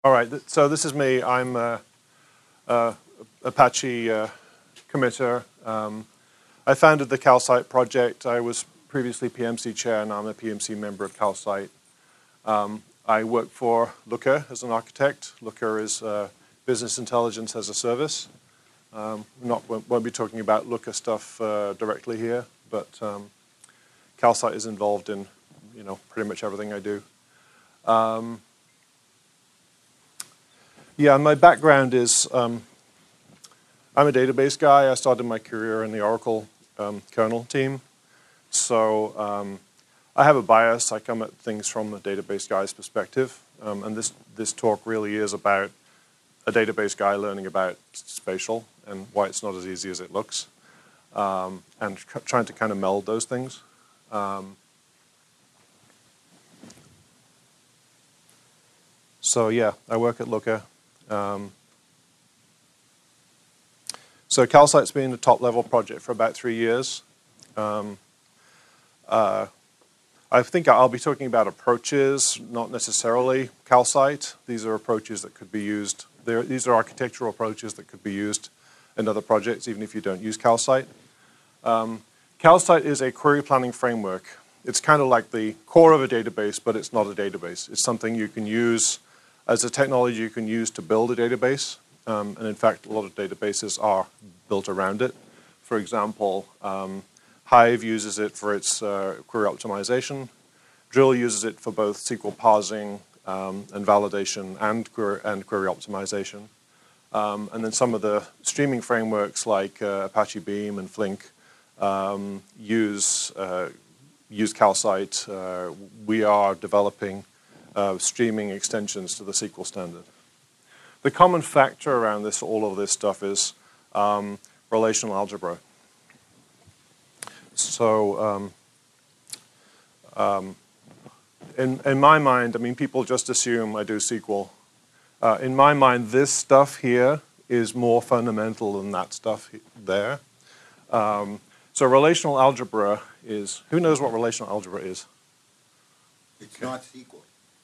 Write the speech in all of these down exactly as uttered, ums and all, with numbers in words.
All right, so this is me. I'm a, a Apache uh, committer. Um, I founded the Calcite project. I was previously P M C chair, and I'm a P M C member of Calcite. Um, I work for Looker as an architect. Looker is uh, business intelligence as a service. Um, not won't be talking about Looker stuff uh, directly here, but um, Calcite is involved in, you know, pretty much everything I do. Um, Yeah, my background is um, I'm a database guy. I started my career in the Oracle um, kernel team. So um, I have a bias. I come at things from a database guy's perspective. Um, and this, this talk really is about a database guy learning about spatial and why it's not as easy as it looks. Um, and trying to kind of meld those things. Um, so yeah, I work at Looker. Um, so Calcite's been a top-level project for about three years. Um, uh, I think I'll be talking about approaches, not necessarily Calcite. These are approaches that could be used. These are architectural approaches that could be used in other projects, even if you don't use Calcite. Um, Calcite is a query planning framework. It's kind of like the core of a database, but it's not a database. It's something you can use as a technology you can use to build a database. Um, and in fact, a lot of databases are built around it. For example, um, Hive uses it for its uh, query optimization. Drill uses it for both S Q L parsing um, and validation and query, and query optimization. Um, and then some of the streaming frameworks like uh, Apache Beam and Flink um, use, uh, use Calcite. Uh, we are developing Uh, streaming extensions to the S Q L standard. The common factor around this, all of this stuff is um, relational algebra. So um, um, in, in my mind, I mean, people just assume I do S Q L. Uh, in my mind, this stuff here is more fundamental than that stuff there. Um, so relational algebra is, who knows what relational algebra is? It's okay. Not S Q L.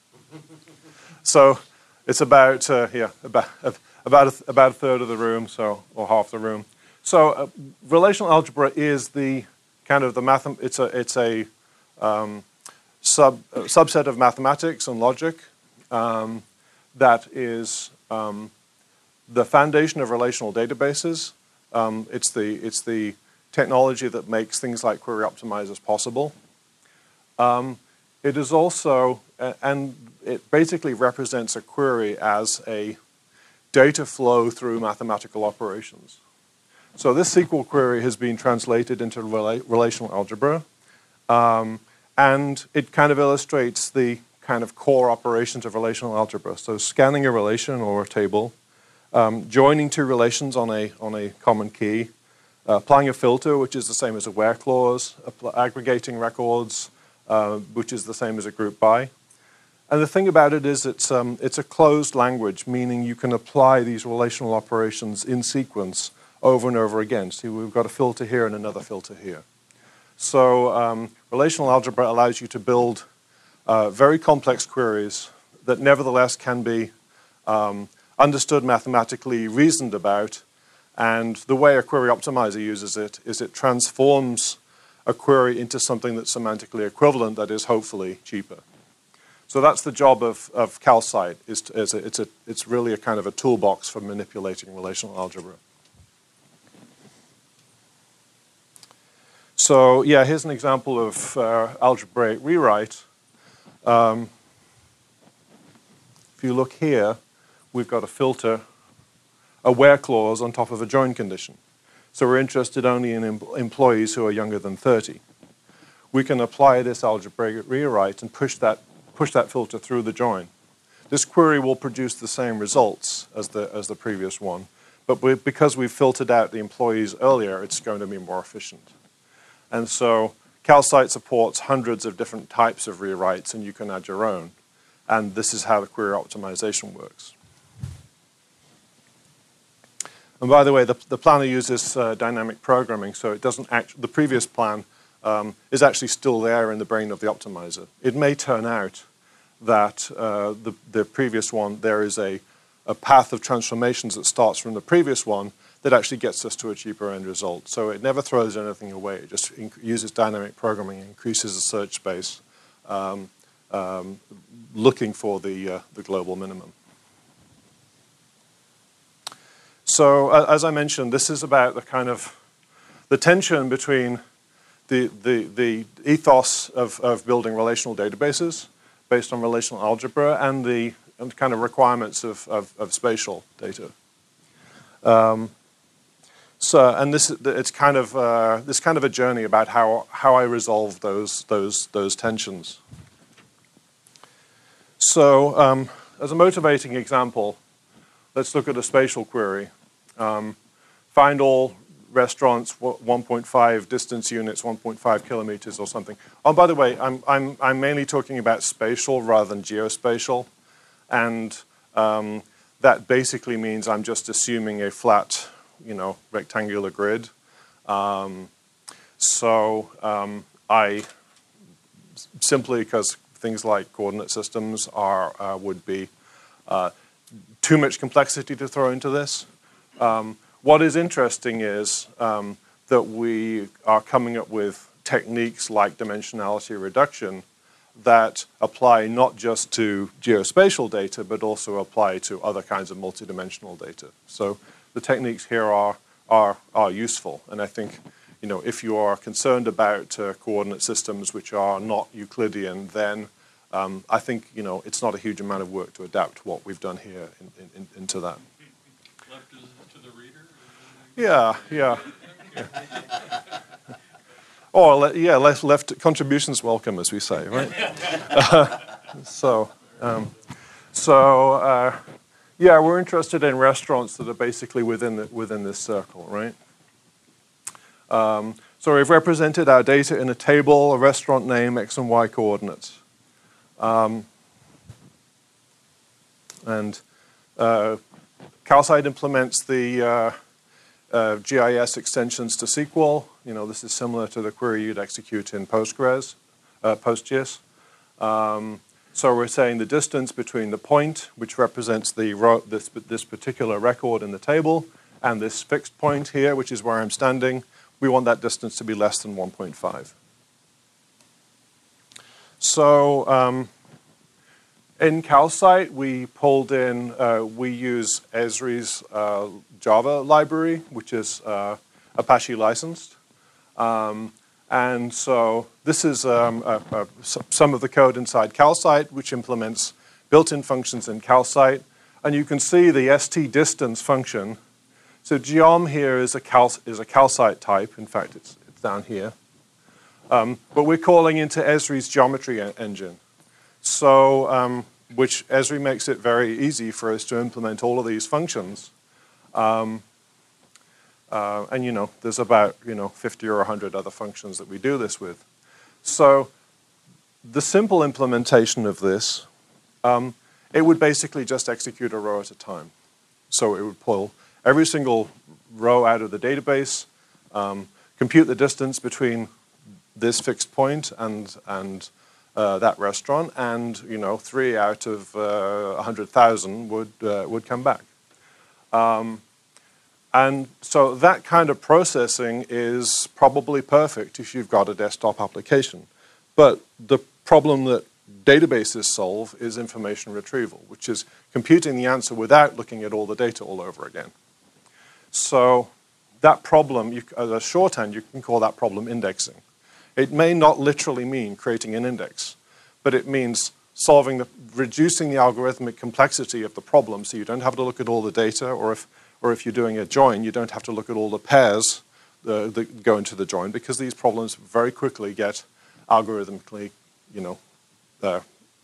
So it's about uh, yeah about about a, about a third of the room, so or half the room. So uh, relational algebra is the kind of the math. It's a it's a um, sub uh, subset of mathematics and logic um, that is um, the foundation of relational databases. Um, it's the it's the technology that makes things like query optimizers possible. Um, it is also uh, and it basically represents a query as a data flow through mathematical operations. So this S Q L query has been translated into rela relational algebra, um, and it kind of illustrates the kind of core operations of relational algebra. So scanning a relation or a table, um, joining two relations on a, on a common key, uh, applying a filter, which is the same as a where clause, aggregating records, uh, which is the same as a group by. And the thing about it is it's, um, it's a closed language, meaning you can apply these relational operations in sequence over and over again. See, we've got a filter here and another filter here. So um, relational algebra allows you to build uh, very complex queries that nevertheless can be um, understood mathematically, reasoned about. And the way a query optimizer uses it is it transforms a query into something that's semantically equivalent, that is hopefully cheaper. So that's the job of, of Calcite. Is to, is a, it's, a, it's really a kind of a toolbox for manipulating relational algebra. So yeah, here's an example of uh, algebraic rewrite. Um, if you look here, we've got a filter, a where clause on top of a join condition. So we're interested only in em employees who are younger than thirty. We can apply this algebraic rewrite and push that push that filter through the join. This query will produce the same results as the, as the previous one, but we, because we've filtered out the employees earlier, it's going to be more efficient. And so Calcite supports hundreds of different types of rewrites, and you can add your own. And this is how the query optimization works. And by the way, the, the planner uses uh, dynamic programming, so it doesn't act, the previous plan um, is actually still there in the brain of the optimizer. It may turn out that uh, the, the previous one, there is a, a path of transformations that starts from the previous one that actually gets us to a cheaper end result. So it never throws anything away. It just uses dynamic programming, increases the search space, um, um, looking for the, uh, the global minimum. So uh, as I mentioned, this is about the kind of the tension between the, the, the ethos of, of building relational databases based on relational algebra and the and kind of requirements of, of, of spatial data. Um, so, and this it's kind of uh, this kind of a journey about how how I resolve those those those tensions. So, um, as a motivating example, let's look at a spatial query. Um, find all restaurants, one point five distance units, one point five kilometers or something. Oh, by the way, I'm, I'm, I'm mainly talking about spatial rather than geospatial. And um, that basically means I'm just assuming a flat, you know, rectangular grid. Um, so um, I, simply because things like coordinate systems are, uh, would be uh, too much complexity to throw into this. Um, What is interesting is um, that we are coming up with techniques like dimensionality reduction that apply not just to geospatial data, but also apply to other kinds of multidimensional data. So the techniques here are, are, are useful. And I think, you know, if you are concerned about uh, coordinate systems which are not Euclidean, then um, I think, you know, it's not a huge amount of work to adapt what we've done here in, in, into that. Yeah, yeah. yeah. Or, yeah, left, left contributions welcome, as we say, right? uh, so, um, so uh, yeah, we're interested in restaurants that are basically within, the, within this circle, right? Um, so we've represented our data in a table, a restaurant name, X and Y coordinates. Um, and uh, Calcite implements the uh, Uh, G I S extensions to S Q L. You know, this is similar to the query you'd execute in Postgres, uh, PostGIS. Um, so we're saying the distance between the point, which represents the row, this, this particular record in the table, and this fixed point here, which is where I'm standing, we want that distance to be less than one point five. So um, in Calcite, we pulled in, uh, we use Esri's uh, Java library, which is uh, Apache licensed. Um, and so this is um, a, a, some of the code inside Calcite, which implements built-in functions in Calcite. And you can see the stdistance function. So geom here is a, cal is a Calcite type. In fact, it's, it's down here. Um, but we're calling into Esri's geometry engine. So, um, which Esri makes it very easy for us to implement all of these functions. Um, uh, and, you know, there's about, you know, fifty or one hundred other functions that we do this with. So the simple implementation of this, um, it would basically just execute a row at a time. So it would pull every single row out of the database, um, compute the distance between this fixed point and, and uh, that restaurant, and, you know, three out of uh, one hundred thousand would, uh, would come back. Um, and so that kind of processing is probably perfect if you've got a desktop application. But the problem that databases solve is information retrieval, which is computing the answer without looking at all the data all over again. So that problem, you, as a shorthand, you can call that problem indexing. It may not literally mean creating an index, but it means solving the, reducing the algorithmic complexity of the problem so you don't have to look at all the data, or if, or if you're doing a join, you don't have to look at all the pairs uh, that go into the join, because these problems very quickly get algorithmically, you know, uh,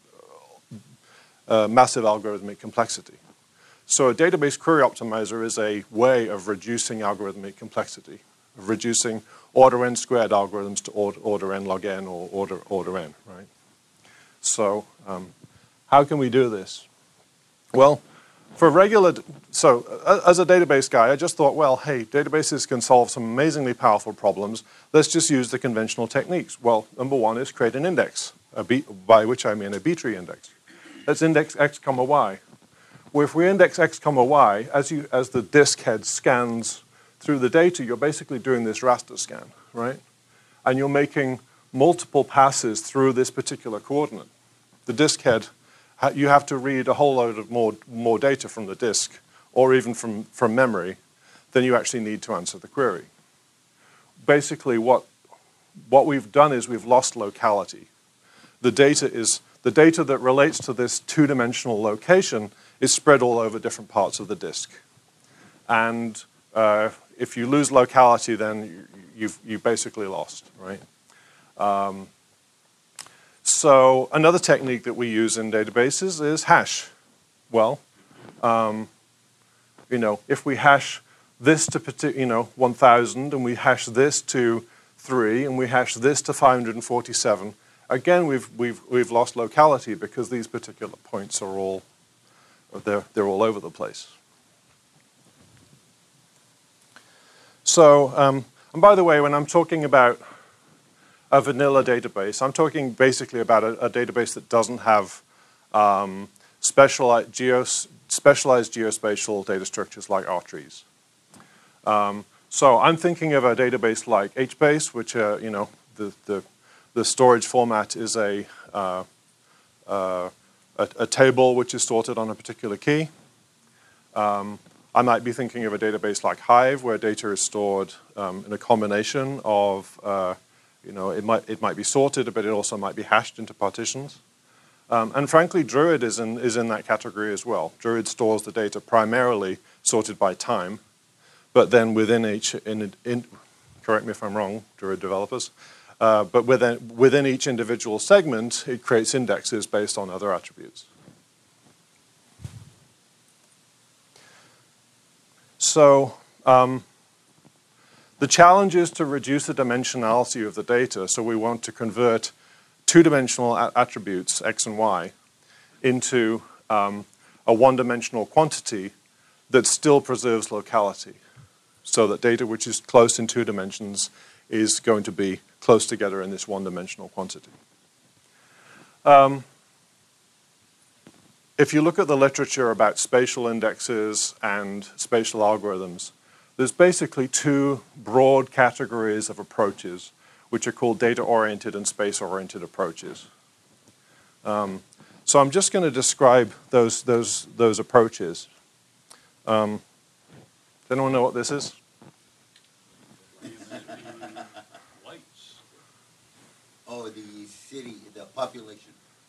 uh, massive algorithmic complexity. So a database query optimizer is a way of reducing algorithmic complexity, of reducing order n squared algorithms to order, order n log n or order, order n, right? So um, how can we do this? Well, for regular, so uh, as a database guy, I just thought, well, hey, databases can solve some amazingly powerful problems. Let's just use the conventional techniques. Well, number one is create an index, a B, by which I mean a B-tree index. let's index x comma y. Well, if we index x comma y, as, you, as the disk head scans through the data, you're basically doing this raster scan, right? And you're making multiple passes through this particular coordinate. The disk head, you have to read a whole load of more, more data from the disk, or even from, from memory, than you actually need to answer the query. Basically, what, what we've done is we've lost locality. The data is, the data that relates to this two-dimensional location is spread all over different parts of the disk. And uh, if you lose locality, then you've, you've basically lost, right? Um, so another technique that we use in databases is hash. Well, um, you know, if we hash this to, you know, one thousand, and we hash this to three, and we hash this to five hundred forty-seven, again, we've, we've, we've lost locality because these particular points are all, they're, they're all over the place. So, um, and by the way, when I'm talking about a vanilla database, I'm talking basically about a, a database that doesn't have um, specialized, geos, specialized geospatial data structures like R trees. Um, so I'm thinking of a database like HBase, which, uh, you know, the, the, the storage format is a, uh, uh, a, a table which is sorted on a particular key. Um, I might be thinking of a database like Hive, where data is stored um, in a combination of, uh, you know, it might, it might be sorted, but it also might be hashed into partitions. Um, and frankly, Druid is in, is in that category as well. Druid stores the data primarily sorted by time, but then within each, in, in, correct me if I'm wrong, Druid developers, uh, but within, within each individual segment, it creates indexes based on other attributes. So um, the challenge is to reduce the dimensionality of the data. So we want to convert two-dimensional attributes, x and y, into um, a one-dimensional quantity that still preserves locality. So that data which is close in two dimensions is going to be close together in this one-dimensional quantity. Um, If you look at the literature about spatial indexes and spatial algorithms, there's basically two broad categories of approaches, which are called data-oriented and space-oriented approaches. Um, so I'm just going to describe those, those, those approaches. Um, does anyone know what this is? Lights. Oh, the city, the population.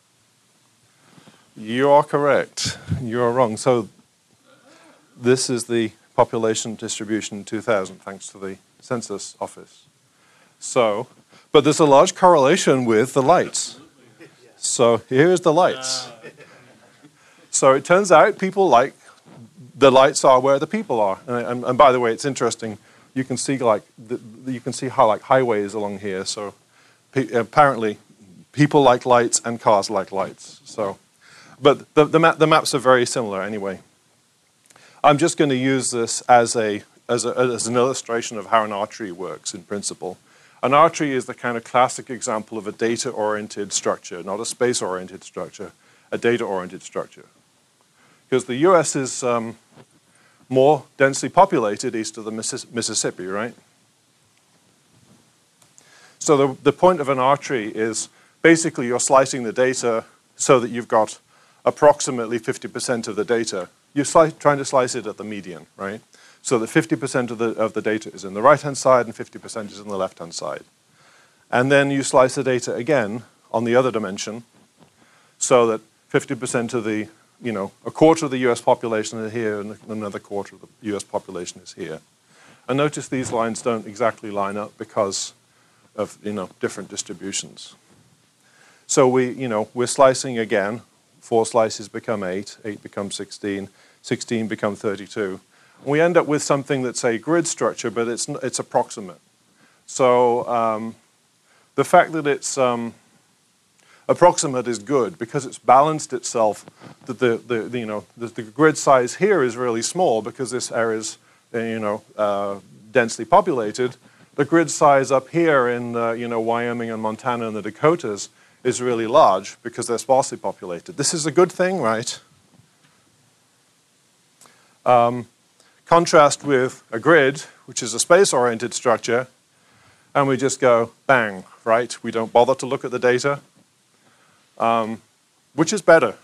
You are correct. You are wrong. So this is the population distribution in two thousand, thanks to the census office. So, but there's a large correlation with the lights. So here's the lights. So it turns out people like, the lights are where the people are. And, and, and by the way, it's interesting. You can see like, the, you can see how like highways along here. So pe apparently people like lights and cars like lights. So. But the, the, map, the maps are very similar anyway. I'm just going to use this as, a, as, a, as an illustration of how an R tree works in principle. An R tree is the kind of classic example of a data-oriented structure, not a space-oriented structure, a data-oriented structure. Because the U S is um, more densely populated east of the Mississippi, right? So the, the point of an R tree is basically you're slicing the data so that you've got approximately fifty percent of the data. You're trying to slice it at the median, right? So that fifty percent of the, of the data is in the right-hand side and fifty percent is in the left-hand side. And then you slice the data again on the other dimension so that fifty percent of the, you know, a quarter of the U S population is here and another quarter of the U S population is here. And notice these lines don't exactly line up because of, you know, different distributions. So we, you know, we're slicing again. Four slices become eight, eight becomes sixteen, sixteen become thirty-two. And we end up with something that's a grid structure, but it's, it's approximate. So um, the fact that it's um, approximate is good because it's balanced itself. That the, the, the, you know, the, the grid size here is really small because this area is, you know, uh, densely populated. The grid size up here in, uh, you know, Wyoming and Montana and the Dakotas is really large because they're sparsely populated. This is a good thing, right? Um, contrast with a grid, which is a space-oriented structure, and we just go bang, right? We don't bother to look at the data. Um, which is better?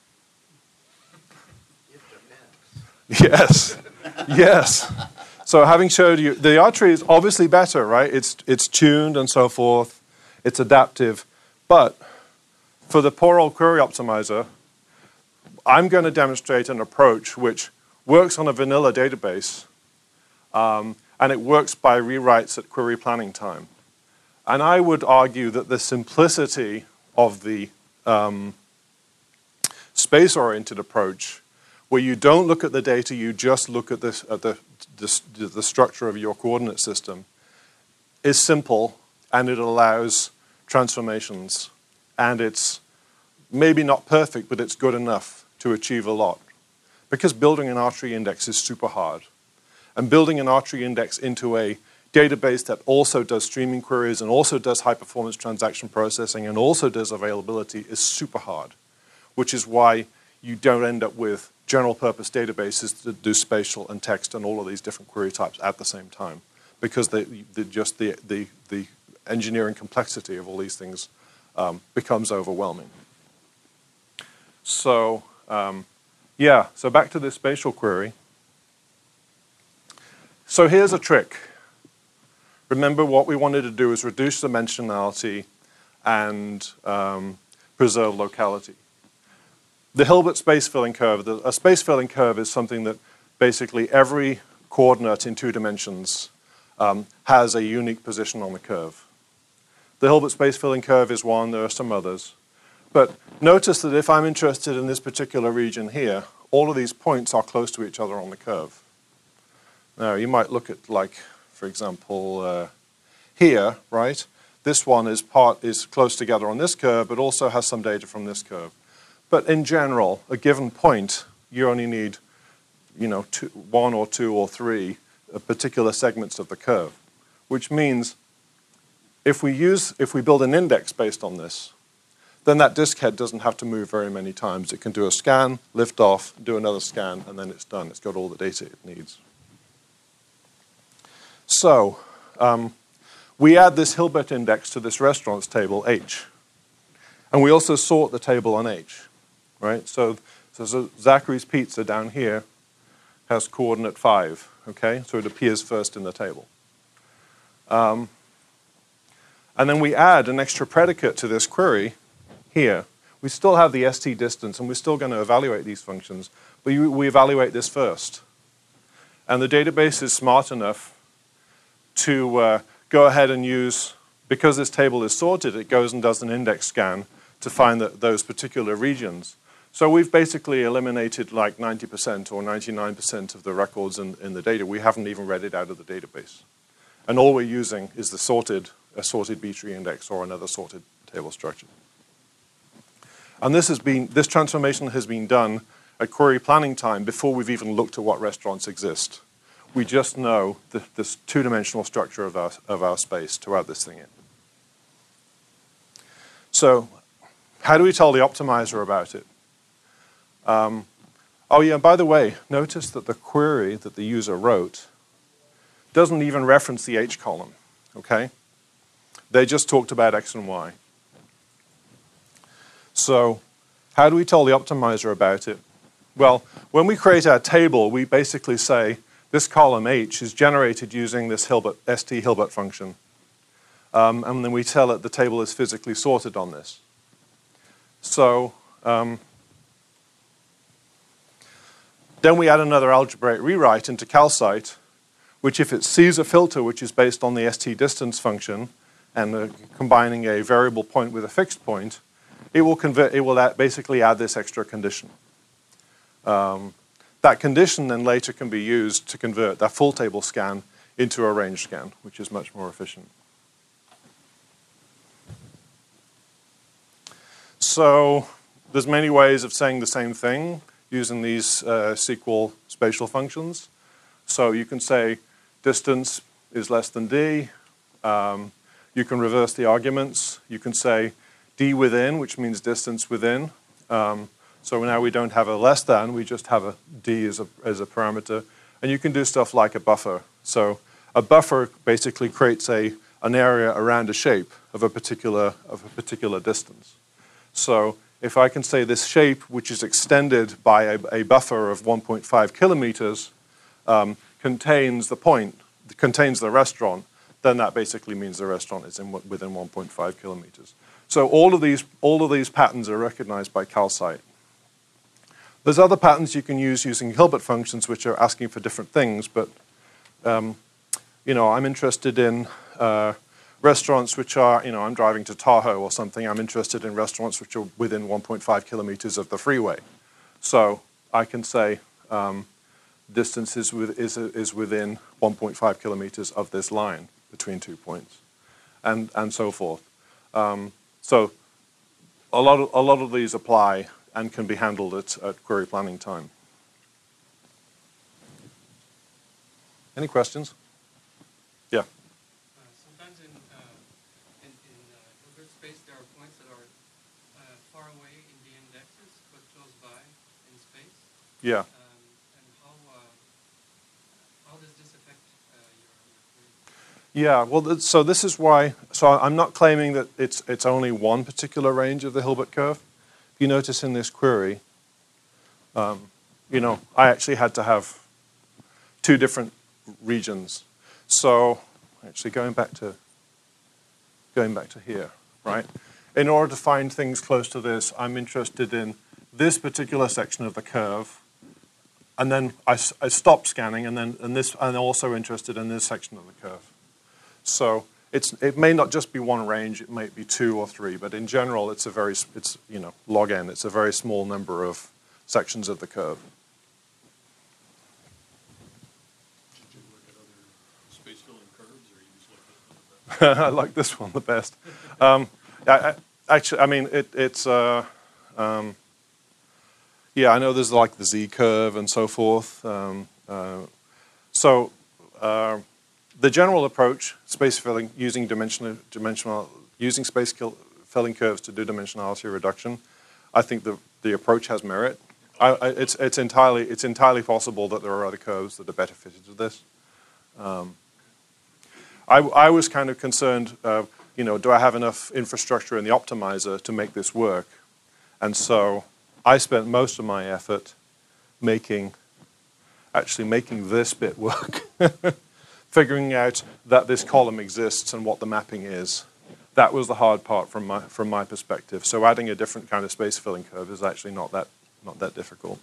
Yes, yes. So having showed you, the R tree is obviously better, right? It's, it's tuned and so forth. It's adaptive. But for the poor old query optimizer, I'm going to demonstrate an approach which works on a vanilla database, um, and it works by rewrites at query planning time. And I would argue that the simplicity of the um, space-oriented approach, where you don't look at the data, you just look at, this, at the, the, the structure of your coordinate system, is simple, and it allows transformations. And it's maybe not perfect, but it's good enough to achieve a lot. Because building an R tree index is super hard. And building an R tree index into a database that also does streaming queries and also does high-performance transaction processing and also does availability is super hard, which is why you don't end up with general-purpose databases that do spatial and text and all of these different query types at the same time, because they, they just the, the, the engineering complexity of all these things um, becomes overwhelming. So, um, yeah, so back to this spatial query. So here's a trick. Remember, what we wanted to do is reduce dimensionality and um, preserve locality. The Hilbert space filling curve, the, a space filling curve is something that basically every coordinate in two dimensions um, has a unique position on the curve. The Hilbert space filling curve is one, there are some others. But notice that if I'm interested in this particular region here, all of these points are close to each other on the curve. Now, you might look at, like, for example, uh, here, right? This one is part is close together on this curve, but also has some data from this curve. But in general, a given point, you only need, you know, two, one or two or three uh, particular segments of the curve, which means if we use, if we build an index based on this, then that disk head doesn't have to move very many times. It can do a scan, lift off, do another scan, and then it's done. It's got all the data it needs. So um, we add this Hilbert index to this restaurants table, H. And we also sort the table on H, right? So, so Zachary's Pizza down here has coordinate five, okay? So it appears first in the table. Um, and then we add an extra predicate to this query here. We still have the S T distance, and we're still going to evaluate these functions, but we, we evaluate this first. And the database is smart enough to uh, go ahead and use, because this table is sorted, it goes and does an index scan to find the, those particular regions. So we've basically eliminated like ninety percent or ninety-nine percent of the records in, in the data. We haven't even read it out of the database. And all we're using is the sorted, a sorted B-tree index or another sorted table structure. And this has been, this transformation has been done at query planning time before we've even looked at what restaurants exist. We just know the, this two-dimensional structure of our, of our space to add this thing in. So how do we tell the optimizer about it? Um, oh yeah, by the way, notice that the query that the user wrote doesn't even reference the H column, okay? They just talked about X and Y. So how do we tell the optimizer about it? Well, when we create our table, we basically say this column H is generated using this Hilbert, S T Hilbert function. Um, and then we tell it the table is physically sorted on this. So um, then we add another algebraic rewrite into calcite, which if it sees a filter which is based on the S T distance function and uh, combining a variable point with a fixed point, it will convert. It will add, basically add this extra condition. Um, that condition then later can be used to convert that full table scan into a range scan, which is much more efficient. So there's many ways of saying the same thing using these uh, S Q L spatial functions. So you can say distance is less than D. Um, you can reverse the arguments. You can say d within, which means distance within. Um, so now we don't have a less than, we just have a d as a, as a parameter. And you can do stuff like a buffer. So a buffer basically creates a, an area around a shape of a particular, of a particular distance. So if I can say this shape, which is extended by a, a buffer of one point five kilometers, um, contains the point, contains the restaurant, then that basically means the restaurant is in, within one point five kilometers. So all of these, all of these patterns are recognized by calcite. There's other patterns you can use using Hilbert functions, which are asking for different things, but um, you know, I'm interested in uh, restaurants which are, you know, I'm driving to Tahoe or something. I'm interested in restaurants which are within one point five kilometers of the freeway. So I can say um, distance is, with, is, is within one point five kilometers of this line between two points, and, and so forth. Um, so a lot, of, a lot of these apply and can be handled at, at query planning time. Any questions? Yeah. Uh, sometimes in, uh, in, in uh, Hilbert space, there are points that are uh, far away in the indexes, but close by in space. Yeah. Um, and how, uh, how does this affect uh, your, your query? Yeah, well, th so this is why, so I'm not claiming that it's, it's only one particular range of the Hilbert curve. If you notice in this query, um, you know, I actually had to have two different regions. So actually going back to, going back to here, right? In order to find things close to this, I'm interested in this particular section of the curve, and then I, I stop scanning, and then and this, I'm also interested in this section of the curve. So it's, it may not just be one range, it might be two or three, but in general, it's a very, it's, you know, log n, it's a very small number of sections of the curve. Did you look at other space-filling curves, or you just like this one the best? I like this one the best. Um, I, I, actually, I mean, it, it's, uh, um, yeah, I know there's like the Z curve and so forth. Um, uh, so, uh, the general approach, space filling, using dimensional, dimensional, using space filling curves to do dimensionality reduction, I think the the approach has merit. I, I, it's it's entirely it's entirely possible that there are other curves that are better fitted to this. Um, I I was kind of concerned, uh, you know, do I have enough infrastructure in the optimizer to make this work? And so I spent most of my effort making, actually making this bit work. Figuring out that this column exists and what the mapping is. That was the hard part from my, from my perspective. So adding a different kind of space filling curve is actually not that, not that difficult.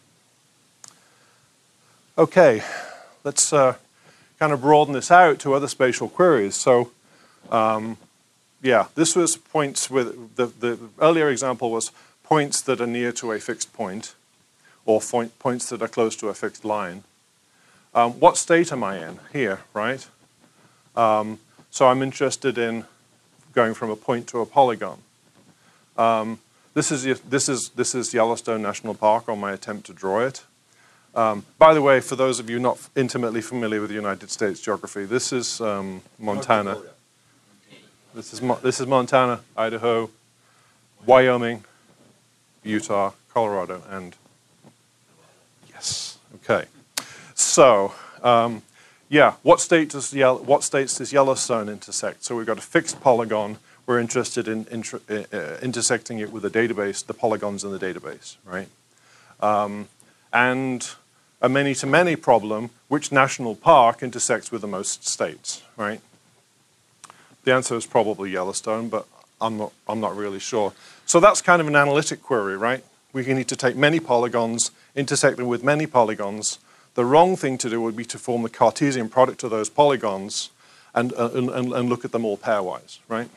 Okay, let's uh, kind of broaden this out to other spatial queries. So um, yeah, this was points with, the, the earlier example was points that are near to a fixed point, or point, points that are close to a fixed line. Um, what state am I in? Here, right? Um, so I'm interested in going from a point to a polygon. Um, this is this is this is Yellowstone National Park on my attempt to draw it. Um, by the way, for those of you not intimately familiar with the United States geography, this is um, Montana. This is Mo this is Montana, Idaho, Wyoming, Utah, Colorado, and yes, okay. So, um, yeah, what state does Yellow, what states does Yellowstone intersect? So we've got a fixed polygon. We're interested in inter uh, intersecting it with a database, the polygons in the database, right? Um, and a many-to-many problem: which national park intersects with the most states, right? The answer is probably Yellowstone, but I'm not. I'm not really sure. So that's kind of an analytic query, right? We need to take many polygons, intersect them with many polygons. The wrong thing to do would be to form the Cartesian product of those polygons and, uh, and, and look at them all pairwise, right?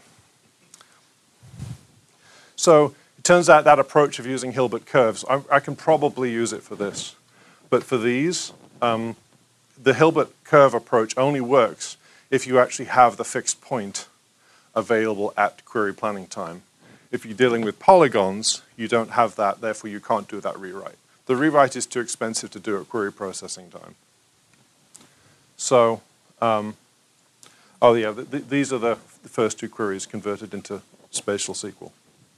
So it turns out that approach of using Hilbert curves, I, I can probably use it for this. But for these, um, the Hilbert curve approach only works if you actually have the fixed point available at query planning time. If you're dealing with polygons, you don't have that, therefore you can't do that rewrite. The rewrite is too expensive to do at query processing time. So, um, oh yeah, th th these are the, the first two queries converted into spatial S Q L.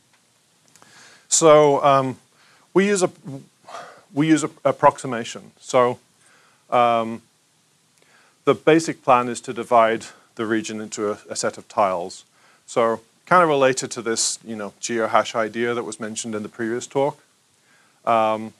So um, we use a we use a approximation. So um, the basic plan is to divide the region into a, a set of tiles. So kind of related to this, you know, geohash idea that was mentioned in the previous talk. Um,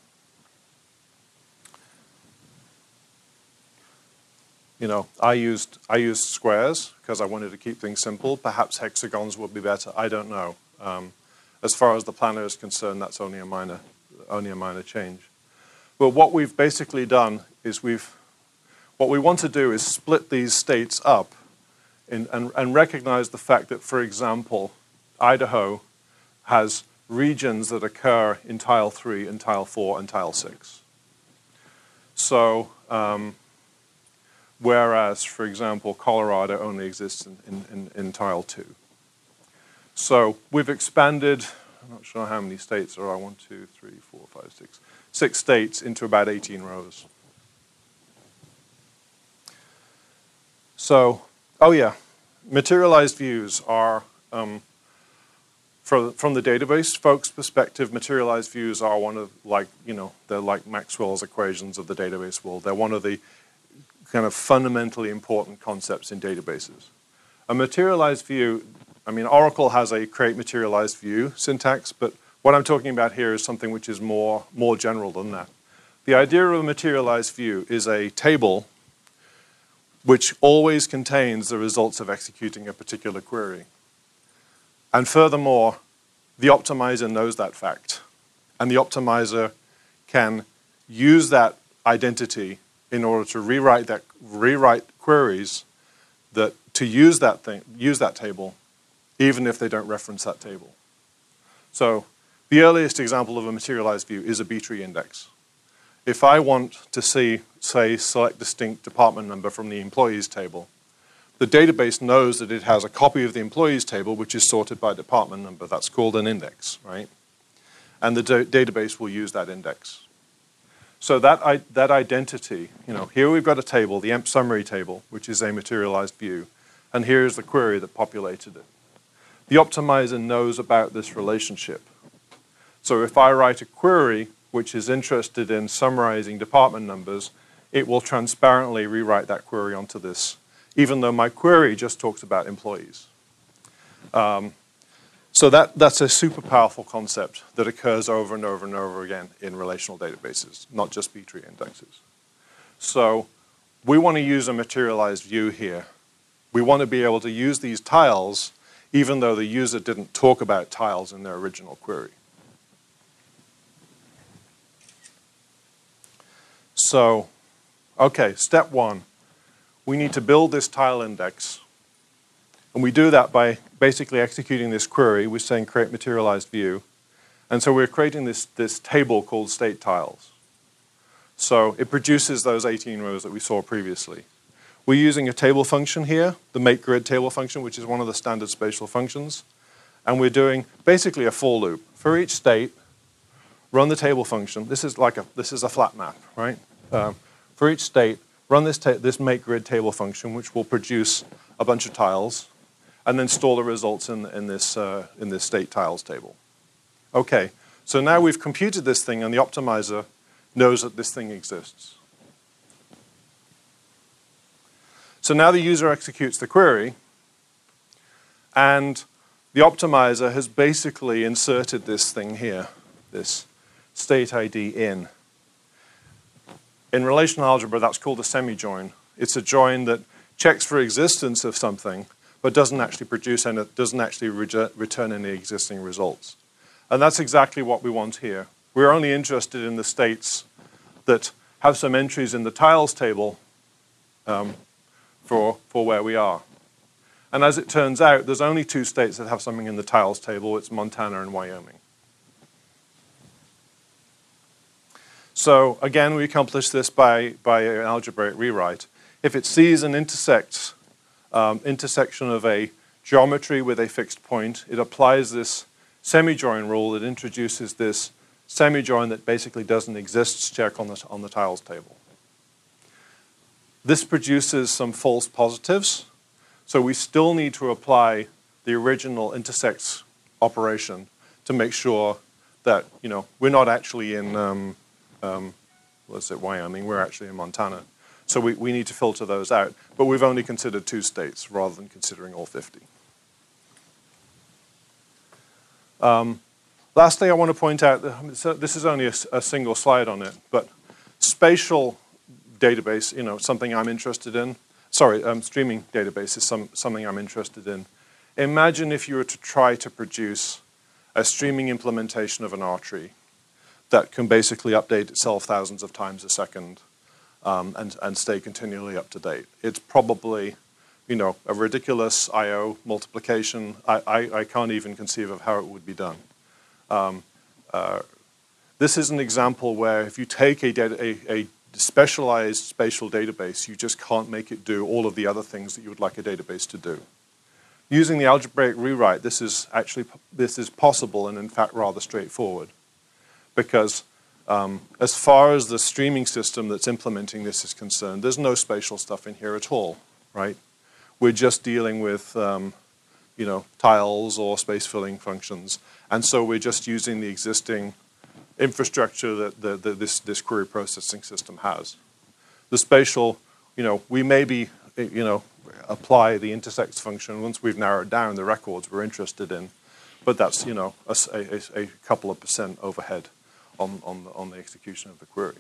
you know, I used I used squares because I wanted to keep things simple. Perhaps hexagons would be better. I don't know. Um, as far as the planner is concerned, that's only a minor only a minor change. But what we've basically done is we've what we want to do is split these states up in, and, and recognize the fact that, for example, Idaho has regions that occur in tile three and tile four and tile six. So, um, whereas, for example, Colorado only exists in, in, in, in tile two. So we've expanded, I'm not sure how many states there are, one, two, three, four, five, six, six states into about eighteen rows. So, oh yeah, materialized views are, um, from, from the database folks' perspective, materialized views are one of, like, you know, they're like Maxwell's equations of the database world. They're one of the kind of fundamentally important concepts in databases. A materialized view, I mean, Oracle has a create materialized view syntax, but what I'm talking about here is something which is more, more general than that. The idea of a materialized view is a table which always contains the results of executing a particular query. And furthermore, the optimizer knows that fact. And the optimizer can use that identity in order to rewrite that rewrite queries that to use that thing, use that table, even if they don't reference that table. So the earliest example of a materialized view is a B-tree index. If I want to see, say, select distinct department number from the employees table, the database knows that it has a copy of the employees table which is sorted by department number. That's called an index, right? And the database will use that index. So that, I that identity, you know, here we've got a table, the emp summary table, which is a materialized view, and here's the query that populated it. The optimizer knows about this relationship. So if I write a query which is interested in summarizing department numbers, it will transparently rewrite that query onto this, even though my query just talks about employees. Um, so that, that's a super powerful concept that occurs over and over and over again in relational databases, not just B-tree indexes. So we want to use a materialized view here. We want to be able to use these tiles even though the user didn't talk about tiles in their original query. So, okay, step one. We need to build this tile index. And we do that by basically executing this query. We're saying create materialized view. And so we're creating this, this table called state tiles. So it produces those eighteen rows that we saw previously. We're using a table function here, the make grid table function, which is one of the standard spatial functions. And we're doing basically a for loop. For each state, run the table function. This is like a, this is a flat map, right? Um, for each state, run this, this make grid table function, which will produce a bunch of tiles, and then store the results in, in, this, uh, in this state tiles table. Okay, so now we've computed this thing, and the optimizer knows that this thing exists. So now the user executes the query, and the optimizer has basically inserted this thing here, this state I D in. In relational algebra, that's called a semi-join. It's a join that checks for existence of something, but doesn't actually produce any, doesn't actually re return any existing results. And that's exactly what we want here. We're only interested in the states that have some entries in the tiles table um, for, for where we are. And as it turns out, there's only two states that have something in the tiles table. It's Montana and Wyoming. So again, we accomplish this by, by an algebraic rewrite. If it sees an intersect, um, intersection of a geometry with a fixed point, it applies this semi-join rule that introduces this semi-join that basically doesn't exist check on the, on the tiles table. This produces some false positives, so we still need to apply the original intersect operation to make sure that, you know, we're not actually in, um, um, let's say Wyoming, we're actually in Montana. So we, we need to filter those out. But we've only considered two states rather than considering all fifty. Um, lastly, I want to point out, that, so this is only a, a single slide on it, but spatial database, you know, something I'm interested in. Sorry, um, streaming database is some, something I'm interested in. Imagine if you were to try to produce a streaming implementation of an R tree that can basically update itself thousands of times a second um, and, and stay continually up to date. It's probably, you know, a ridiculous I O multiplication. I, I, I can't even conceive of how it would be done. Um, uh, this is an example where if you take a, data, a, a specialized spatial database, you just can't make it do all of the other things that you would like a database to do. Using the algebraic rewrite, this is actually this is possible and in fact rather straightforward, because um, as far as the streaming system that's implementing this is concerned, there's no spatial stuff in here at all, right? We're just dealing with um, you know, tiles or space filling functions, and so we're just using the existing infrastructure that the, the, this this query processing system has. The spatial, you know, we maybe you know. apply the intersects function once we've narrowed down the records we're interested in, but that's, you know, a, a, a couple of percent overhead on, on, the, on the execution of the query.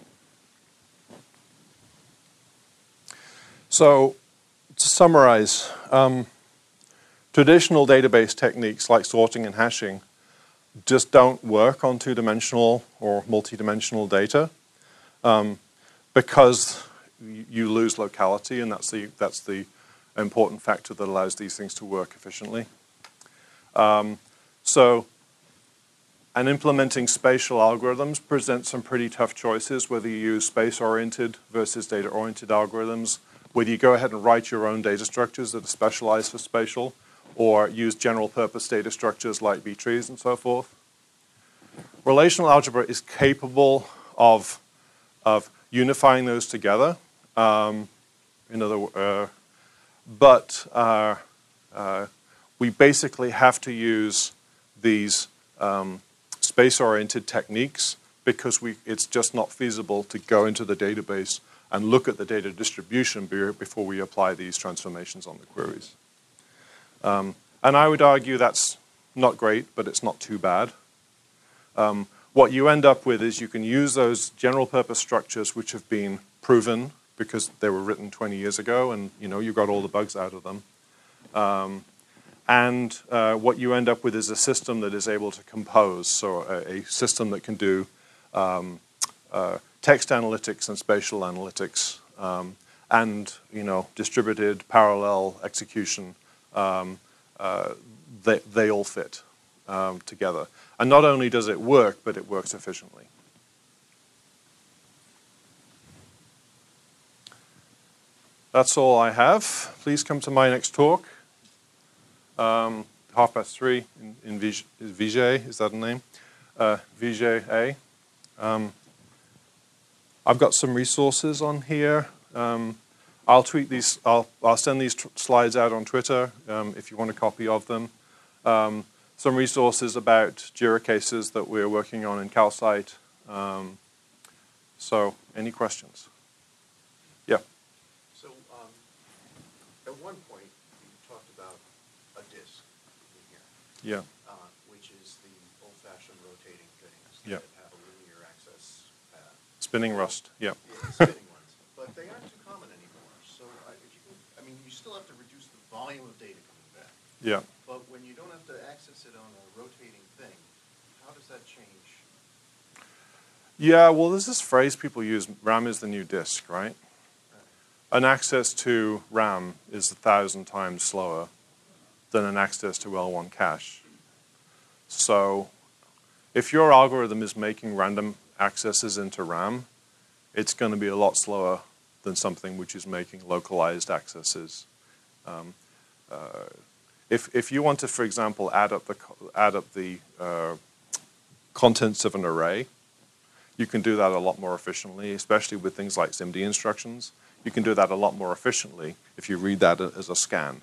So to summarize, um, traditional database techniques like sorting and hashing just don't work on two-dimensional or multi-dimensional data um, because you lose locality, and that's the, that's the important factor that allows these things to work efficiently. Um, so, and implementing spatial algorithms presents some pretty tough choices, whether you use space-oriented versus data-oriented algorithms, whether you go ahead and write your own data structures that are specialized for spatial, or use general-purpose data structures like B-trees and so forth. Relational algebra is capable of, of unifying those together. Um, in other words, uh, But uh, uh, we basically have to use these um, space-oriented techniques because we, it's just not feasible to go into the database and look at the data distribution before we apply these transformations on the queries. Um, and I would argue that's not great, but it's not too bad. Um, what you end up with is you can use those general-purpose structures which have been proven because they were written twenty years ago, and you know you got all the bugs out of them. Um, and uh, what you end up with is a system that is able to compose, so a, a system that can do um, uh, text analytics and spatial analytics, um, and you know distributed parallel execution. Um, uh, they, they all fit um, together. And not only does it work, but it works efficiently. That's all I have. Please come to my next talk. Um, half past three in, in Vijay, is that a name? Uh, Vijay A. Um, I've got some resources on here. Um, I'll tweet these. I'll I'll send these slides out on Twitter um, if you want a copy of them. Um, some resources about Jira cases that we're working on in Calcite. Um, so, any questions? Yeah. So, um, at one point, you talked about a disk in here. Yeah. Uh, which is the old-fashioned rotating things Yeah. that have a linear access path. Spinning Rust. Yeah. Yeah, spinning ones. But they aren't too common anymore. So, uh, if you can, I mean, you still have to reduce the volume of data coming back. Yeah. But when you don't have to access it on a rotating thing, how does that change? Yeah, well, there's this phrase people use, RAM is the new disk, right? An access to RAM is a thousand times slower than an access to L one cache. So if your algorithm is making random accesses into RAM, it's going to be a lot slower than something which is making localized accesses. Um, uh, if, if you want to, for example, add up the, add up the uh, contents of an array, you can do that a lot more efficiently, especially with things like SIMD instructions. You can do that a lot more efficiently if you read that as a scan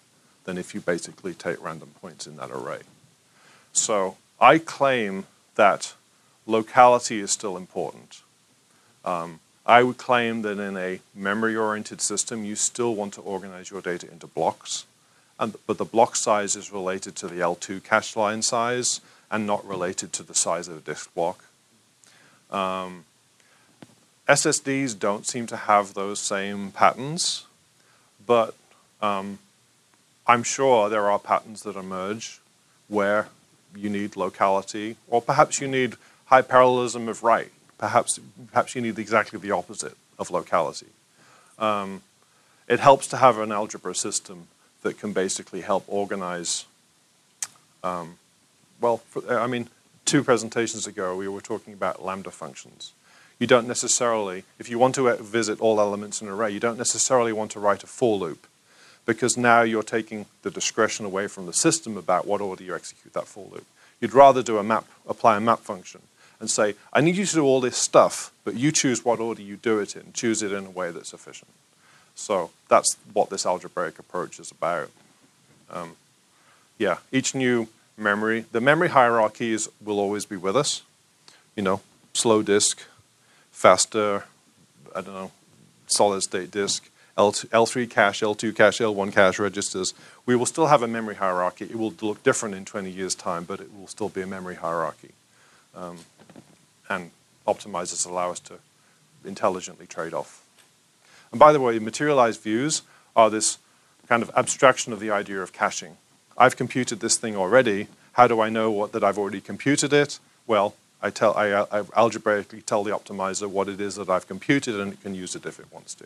than if you basically take random points in that array. So I claim that locality is still important. Um, I would claim that in a memory-oriented system, you still want to organize your data into blocks, and, but the block size is related to the L two cache line size and not related to the size of a disk block. Um, S S Ds don't seem to have those same patterns, but um, I'm sure there are patterns that emerge where you need locality, or perhaps you need high parallelism of write. Perhaps, perhaps you need exactly the opposite of locality. Um, it helps to have an algebra system that can basically help organize. Um, well, for, I mean, two presentations ago we were talking about lambda functions. You don't necessarily, if you want to visit all elements in an array, you don't necessarily want to write a for loop, because now you're taking the discretion away from the system about what order you execute that for loop. You'd rather do a map, apply a map function, and say, I need you to do all this stuff, but you choose what order you do it in. Choose it in a way that's efficient. So that's what this algebraic approach is about. Um, yeah, each new memory, the memory hierarchies will always be with us. You know, slow disk, faster, I don't know, solid state disk, L two, L three cache, L two cache, L one cache registers. We will still have a memory hierarchy. It will look different in twenty years' time, but it will still be a memory hierarchy. Um, and optimizers allow us to intelligently trade off. And by the way, materialized views are this kind of abstraction of the idea of caching. I've computed this thing already. How do I know what, that I've already computed it? Well, I, tell, I, I algebraically tell the optimizer what it is that I've computed, and it can use it if it wants to.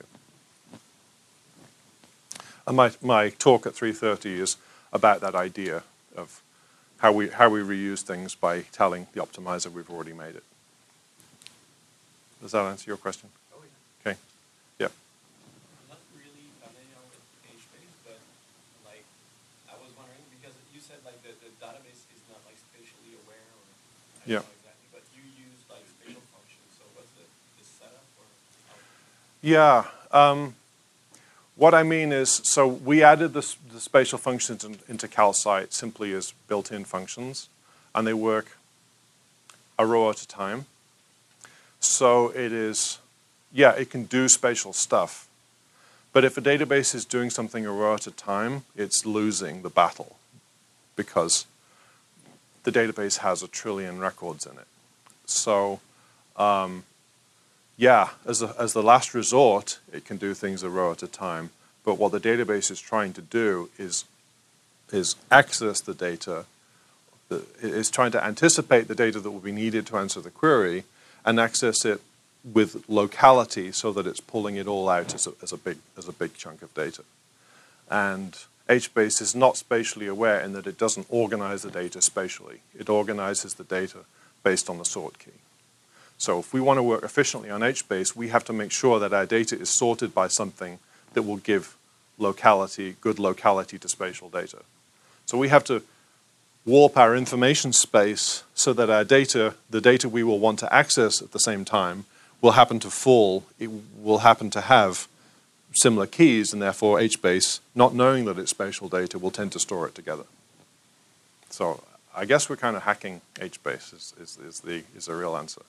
And my, my talk at three thirty is about that idea of how we, how we reuse things by telling the optimizer we've already made it. Does that answer your question? Oh, yeah. Okay. Yeah. I'm not really familiar with HBase, but like I was wondering because you said like the, the database is not like spatially aware, or I Yeah. don't know exactly, but you use like spatial functions. So what's the, the setup or how? Yeah. Um, what I mean is, so we added the, the spatial functions in, into Calcite simply as built-in functions, and they work a row at a time. So it is, yeah, it can do spatial stuff. But if a database is doing something a row at a time, it's losing the battle because the database has a trillion records in it. So, um, yeah, as, a, as the last resort, it can do things a row at a time. But what the database is trying to do is, is access the data, the, is trying to anticipate the data that will be needed to answer the query, and access it with locality so that it's pulling it all out as a, as a, big, as a big chunk of data. And HBase is not spatially aware in that it doesn't organize the data spatially. It organizes the data based on the sort key. So if we want to work efficiently on HBase, we have to make sure that our data is sorted by something that will give locality, good locality to spatial data. So we have to warp our information space so that our data, the data we will want to access at the same time, will happen to fall, it will happen to have similar keys, and therefore HBase, not knowing that it's spatial data, will tend to store it together. So I guess we're kind of hacking HBase is, is, is, the, is the real answer.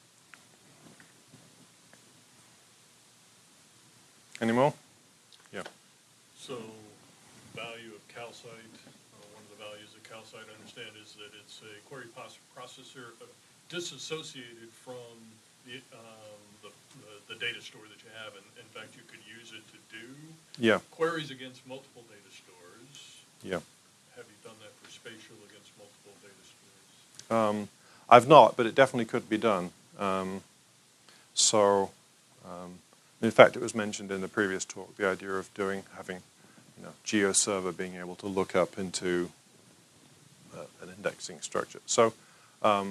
Any more? Yeah. So value of Calcite, uh, one of the values of Calcite, I understand, is that it's a query processor uh, disassociated from the, um, the, the, the data store that you have. And in fact, you could use it to do Yeah. queries against multiple data stores. Yeah. Have you done that for spatial against multiple data stores? Um, I've not, but it definitely could be done. Um, so, um, in fact, it was mentioned in the previous talk, the idea of doing, having, you know, GeoServer being able to look up into uh, an indexing structure. So, um,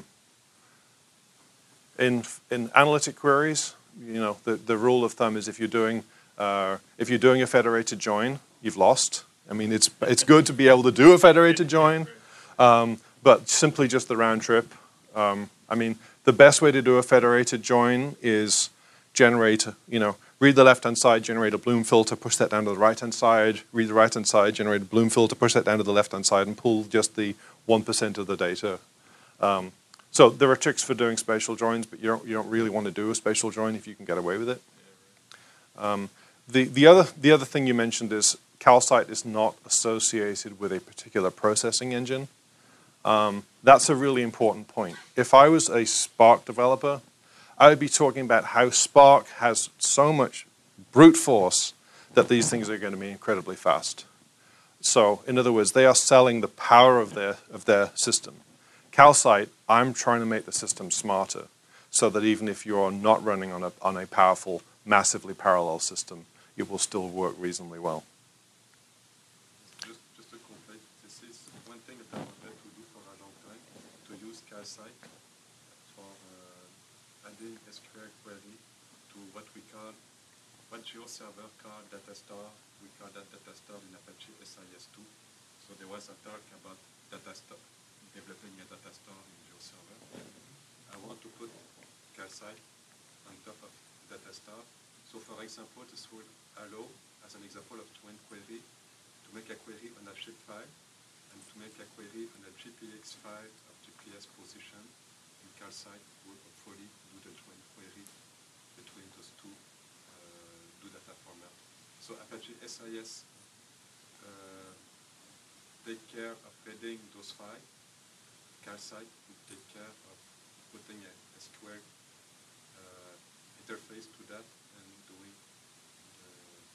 in in analytic queries, you know, the, the rule of thumb is if you're doing uh, if you're doing a federated join, you've lost. I mean, it's it's good to be able to do a federated join, um, but simply just the round trip. Um, I mean, the best way to do a federated join is generate, you know, read the left-hand side, generate a Bloom filter, push that down to the right-hand side, read the right-hand side, generate a Bloom filter, push that down to the left-hand side, and pull just the one percent of the data. Um, so there are tricks for doing spatial joins, but you don't, you don't really want to do a spatial join if you can get away with it. Um, the, the, other, the other thing you mentioned is Calcite is not associated with a particular processing engine. Um, that's a really important point. If I was a Spark developer, I would be talking about how Spark has so much brute force that these things are going to be incredibly fast. So, in other words, they are selling the power of their, of their system. Calcite, I'm trying to make the system smarter so that even if you're not running on a, on a powerful, massively parallel system, it will still work reasonably well. Just, just to complete, this is one thing that I wanted to do for a long time, to use Calcite for uh, adding S Q L query to what we call, what your server called data store, we call that data store in Apache S I S two. So there was a talk about data store, developing a data store in your server. I want to put Calcite on top of data store. So for example, this would allow, as an example of twin query, to make a query on a ship file and to make a query on a G P X file of G P S position. And Calcite would hopefully do the twin query between those two, uh, do data format. So Apache S I S uh, take care of reading those files. Calcite would take care of putting a S Q L uh, interface to that and doing the,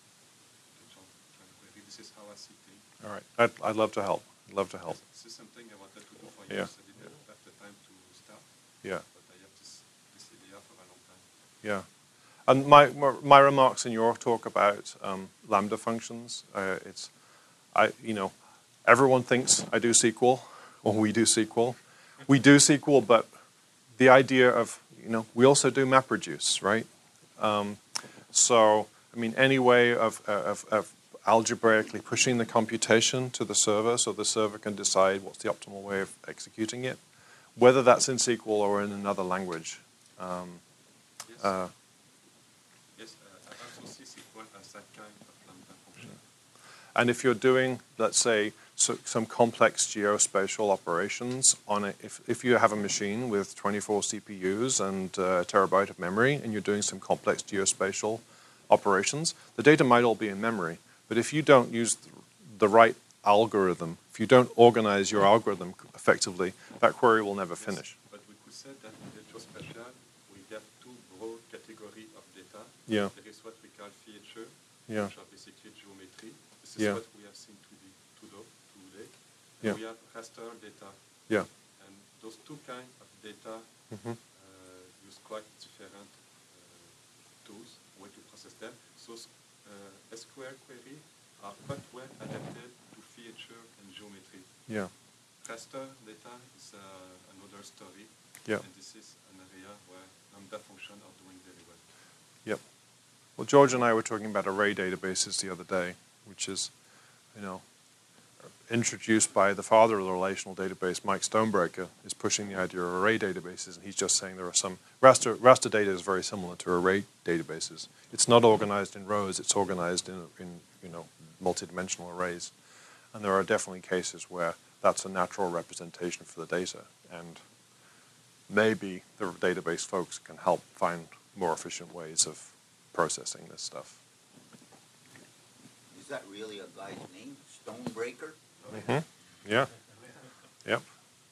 the join query. This is how I see things. All right. I'd, I'd love to help. I'd love to help. This is something I wanted to do for Yeah. years. I didn't have the time to start, Yeah. but I have this, this idea for a long time. Yeah. And my, my remarks in your talk about um, Lambda functions, uh, it's, I, you know, everyone thinks I do S Q L, or we do S Q L. We do S Q L, but the idea of, you know, we also do MapReduce, right? Um, so, I mean, any way of, of, of algebraically pushing the computation to the server so the server can decide what's the optimal way of executing it, whether that's in S Q L or in another language. Um, Yes, uh, yes uh, I also see S Q L as that kind of Lambda function. And if you're doing, let's say, so, some complex geospatial operations on it, if, if you have a machine with twenty-four C P Us and a terabyte of memory, and you're doing some complex geospatial operations, the data might all be in memory. But if you don't use the right algorithm, if you don't organize your algorithm effectively, that query will never Yes, finish. but we could say that in the geospatial, we have two broad categories of data. Yeah. There is what we call feature, Yeah. which are basically geometry. This is Yeah. what we have seen today. today, today. And Yeah. we have raster data. Yeah. And those two kinds of data Mhm. uh, use quite different uh, tools, way to process them. So uh, S Q L queries are quite well adapted to feature and geometry. Yeah. Raster data is uh, another story. Yeah. And this is an area where Lambda functions are doing very well. Yep. Well, George and I were talking about array databases the other day, which is, you know, introduced by the father of the relational database, Mike Stonebreaker, is pushing the idea of array databases, and he's just saying there are some, raster, raster data is very similar to array databases. It's not organized in rows, it's organized in, in you know, multidimensional arrays. And there are definitely cases where that's a natural representation for the data, and maybe the database folks can help find more efficient ways of processing this stuff. Is that really a guy's name? Stonebreaker? Mm-hmm. Yeah. Yep.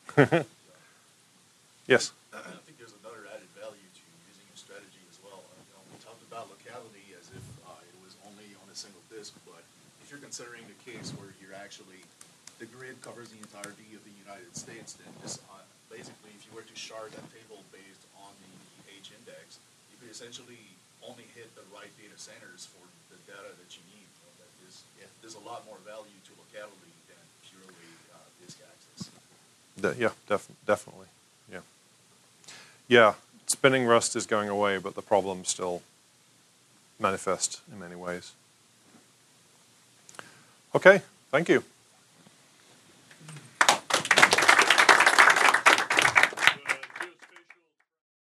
Yes. I think there's another added value to using your strategy as well. Uh, you know, we talked about locality as if uh, it was only on a single disk, but if you're considering the case where you're actually, the grid covers the entirety of the United States, then just uh, basically if you were to shard that table based on the H index, you could essentially only hit the right data centers for the data that you need. You know, that is, if there's a lot more value to locality than purely uh, disk access. De- yeah, def- definitely. Yeah. Yeah, spinning Rust is going away, but the problems still manifest in many ways. Okay, thank you.